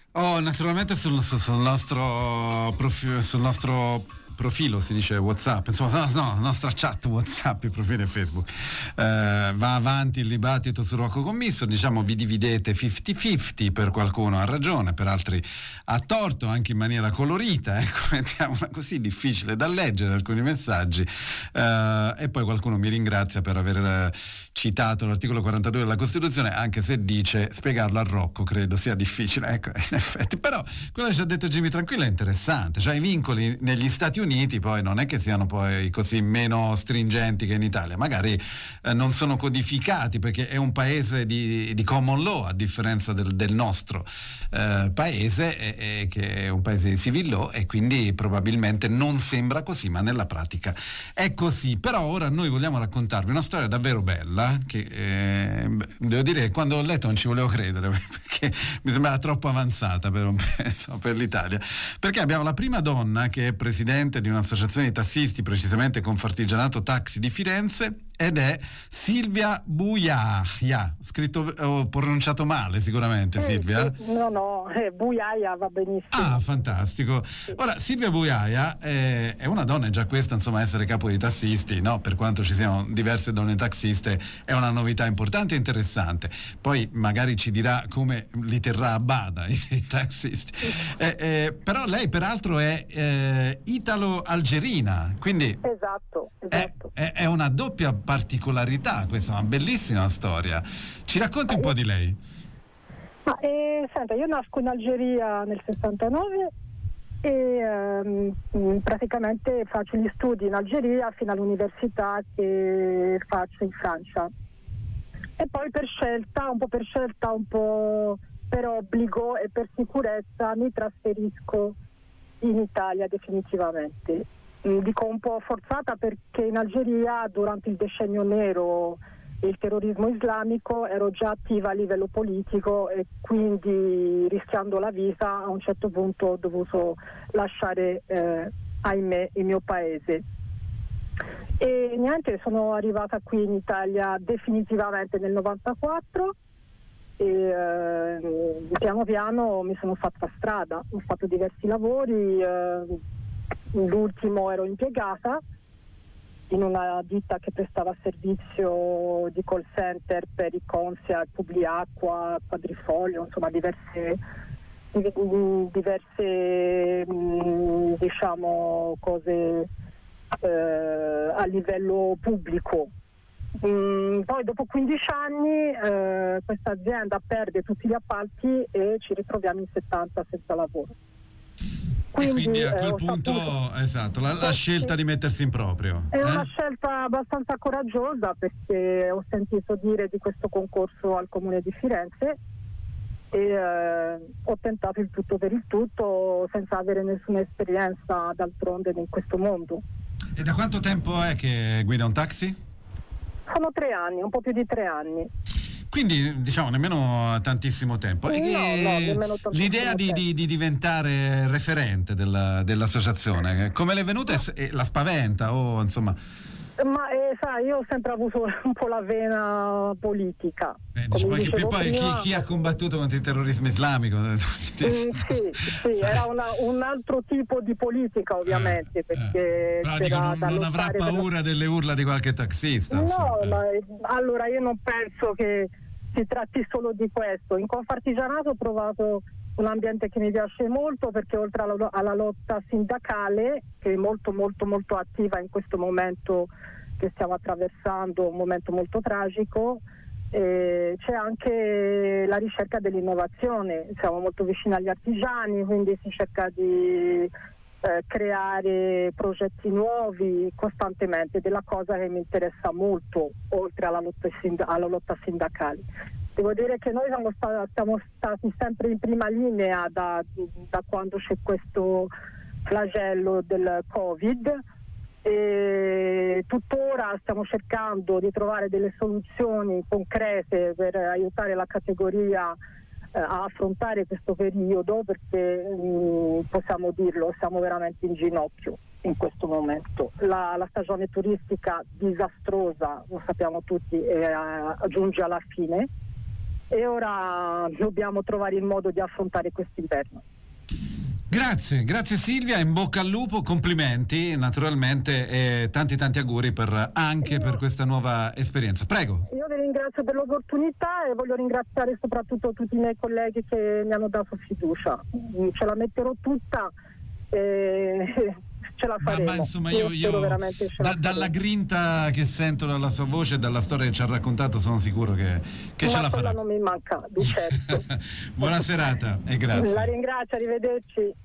Oh, naturalmente sul nostro profilo si dice WhatsApp, insomma, no, la nostra chat WhatsApp, il profilo Facebook. Va avanti il dibattito su Rocco Commisso, diciamo vi dividete 50-50, per qualcuno ha ragione, per altri ha torto, anche in maniera colorita, ecco, mettiamola così, difficile da leggere alcuni messaggi, e poi qualcuno mi ringrazia per aver citato l'articolo 42 della Costituzione, anche se dice spiegarlo a Rocco credo sia difficile, ecco, in effetti, però quello che ci ha detto Jimmy Tranquillo è interessante, cioè i vincoli negli Stati Uniti poi non è che siano poi così meno stringenti che in Italia, magari non sono codificati perché è un paese di common law, a differenza del nostro paese, che è un paese di civil law, e quindi probabilmente non sembra così, ma nella pratica è così. Però ora noi vogliamo raccontarvi una storia davvero bella che devo dire che quando l'ho letto non ci volevo credere perché mi sembrava troppo avanzata per l'Italia, perché abbiamo la prima donna che è presidente di un'associazione di tassisti, precisamente Confartigianato Taxi di Firenze, ed è Silvia Bujaja, scritto, ho pronunciato male sicuramente, Silvia? Sì, no, Bujaja va benissimo. Ah, fantastico. Sì. Ora, Silvia Bujaja è una donna, e già questa, insomma, essere capo dei tassisti, no? Per quanto ci siano diverse donne tassiste, è una novità importante e interessante. Poi magari ci dirà come li terrà a bada i tassisti. Però lei peraltro è italo-algerina, quindi esatto. È una doppia particolarità, questa è una bellissima storia. Ci racconti un po' di lei? Senta, io nasco in Algeria nel 69 e praticamente faccio gli studi in Algeria fino all'università che faccio in Francia. E poi per scelta, un po' per obbligo e per sicurezza, mi trasferisco in Italia definitivamente. Dico un po' forzata perché in Algeria durante il decennio nero e il terrorismo islamico ero già attiva a livello politico e quindi rischiando la vita a un certo punto ho dovuto lasciare ahimè il mio paese. E niente, sono arrivata qui in Italia definitivamente nel 94 e piano piano mi sono fatta strada, ho fatto diversi lavori, l'ultimo ero impiegata in una ditta che prestava servizio di call center per i Consia, Publiacqua, Quadrifoglio, insomma diverse diciamo cose a livello pubblico. Poi dopo 15 anni questa azienda perde tutti gli appalti e ci ritroviamo in 70 senza lavoro. Quindi a quel punto, esatto, la scelta di mettersi in proprio. È una scelta abbastanza coraggiosa perché ho sentito dire di questo concorso al Comune di Firenze e ho tentato il tutto per il tutto senza avere nessuna esperienza d'altronde in questo mondo. E da quanto tempo è che guida un taxi? Sono 3 anni, un po' più di 3 anni. Quindi diciamo nemmeno tantissimo tempo. No, nemmeno tantissimo l'idea di diventare referente dell'associazione, come le è venuta e la spaventa o insomma? Ma sai, io ho sempre avuto un po' la vena politica. Che poi chi ha combattuto contro il terrorismo islamico? Sì, era un altro tipo di politica ovviamente, perché però non avrà paura delle urla di qualche taxista. No, ma allora io non penso che si tratti solo di questo. In Confartigianato ho trovato un ambiente che mi piace molto perché oltre alla lotta sindacale, che è molto molto molto attiva in questo momento che stiamo attraversando, un momento molto tragico, c'è anche la ricerca dell'innovazione. Siamo molto vicini agli artigiani, quindi si cerca di creare progetti nuovi costantemente, della cosa che mi interessa molto oltre alla lotta sindacale. Devo dire che noi siamo stati sempre in prima linea da quando c'è questo flagello del Covid e tuttora stiamo cercando di trovare delle soluzioni concrete per aiutare la categoria a affrontare questo periodo perché possiamo dirlo, siamo veramente in ginocchio in questo momento. La stagione turistica disastrosa, lo sappiamo tutti, giunge alla fine e ora dobbiamo trovare il modo di affrontare quest'inverno. Grazie Silvia, in bocca al lupo, complimenti naturalmente e tanti auguri anche per questa nuova esperienza. Prego. Io vi ringrazio per l'opportunità e voglio ringraziare soprattutto tutti i miei colleghi che mi hanno dato fiducia. Ce la metterò tutta e ce la faremo. Ma insomma io dalla grinta che sento dalla sua voce e dalla storia che ci ha raccontato sono sicuro che ce la farà. Non mi manca, di certo. Buona serata e grazie. La ringrazio, arrivederci.